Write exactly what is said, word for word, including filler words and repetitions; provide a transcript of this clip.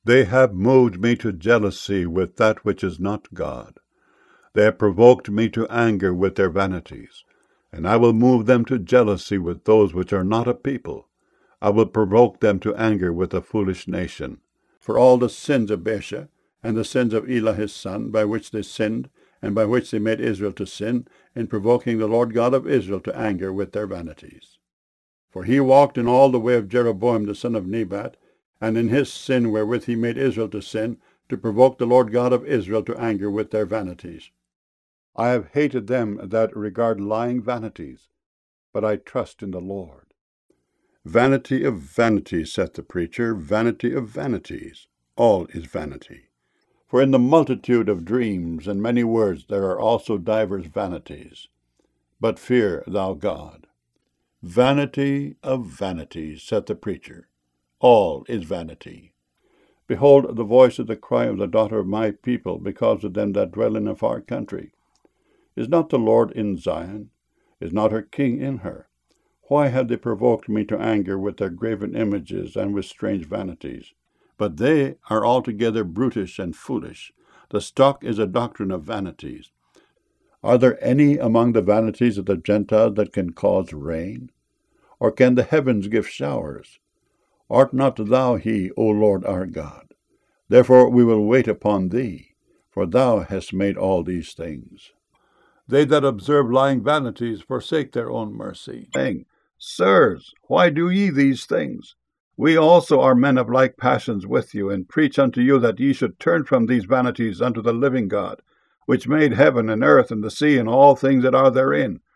They have moved me to jealousy with that which is not God. They have provoked me to anger with their vanities. And I will move them to jealousy with those which are not a people. I will provoke them to anger with a foolish nation. For all the sins of Baasha, and the sins of Elah his son, by which they sinned, and by which they made Israel to sin, in provoking the Lord God of Israel to anger with their vanities. For he walked in all the way of Jeroboam the son of Nebat, and in his sin wherewith he made Israel to sin, to provoke the Lord God of Israel to anger with their vanities. I have hated them that regard lying vanities, but I trust in the Lord. Vanity of vanities, saith the preacher, vanity of vanities. All is vanity. For in the multitude of dreams and many words there are also divers vanities. But fear thou God. Vanity of vanities, saith the preacher. All is vanity. Behold the voice of the cry of the daughter of my people, because of them that dwell in a far country. Is not the Lord in Zion? Is not her king in her? Why have they provoked me to anger with their graven images and with strange vanities? But they are altogether brutish and foolish. The stock is a doctrine of vanities. Are there any among the vanities of the Gentiles that can cause rain? Or can the heavens give showers? Art not thou he, O Lord our God? Therefore we will wait upon thee, for thou hast made all these things. They that observe lying vanities forsake their own mercy, saying, Sirs, why do ye these things? We also are men of like passions with you, and preach unto you that ye should turn from these vanities unto the living God, which made heaven and earth and the sea and all things that are therein,